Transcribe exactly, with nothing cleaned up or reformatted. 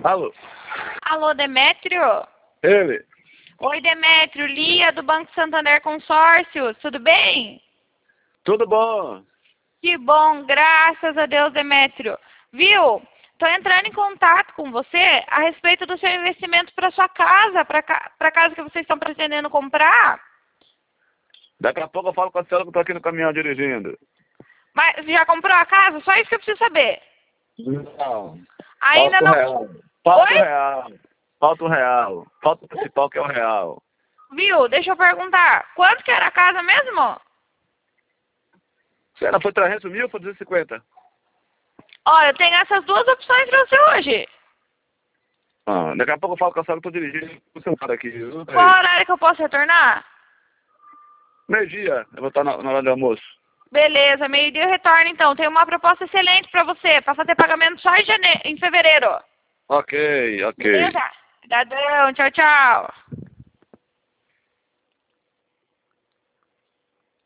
Alô? Alô, Demétrio? Ele? Oi, Demétrio, Lia do Banco Santander Consórcios, tudo bem? Tudo bom? Que bom, graças a Deus, Demétrio. Viu? Tô entrando em contato com você a respeito do seu investimento para sua casa, para a casa que vocês estão pretendendo comprar. Daqui a pouco eu falo com a senhora que eu tô aqui no caminhão dirigindo. Mas já comprou a casa? Só isso que eu preciso saber. Não. Ainda Falta o não... real. Falta o Oi? real. Falta o real. Falta o principal que é o real. Viu? Deixa eu perguntar. Quanto que era a casa mesmo? Será foi trezentos mil ou foi duzentos e cinquenta? Olha, eu tenho essas duas opções para você hoje. Ah, daqui a pouco eu falo com a senhora que eu tô dirigindo o celular aqui. viu? Qual horário que eu posso retornar? Meio-dia. Eu vou estar na, na hora do almoço. Beleza, meio-dia eu retorno então. Tenho uma proposta excelente para você, para fazer pagamento só em, jane... em fevereiro. Ok, ok. Beleza? Obrigadão, tchau, tchau.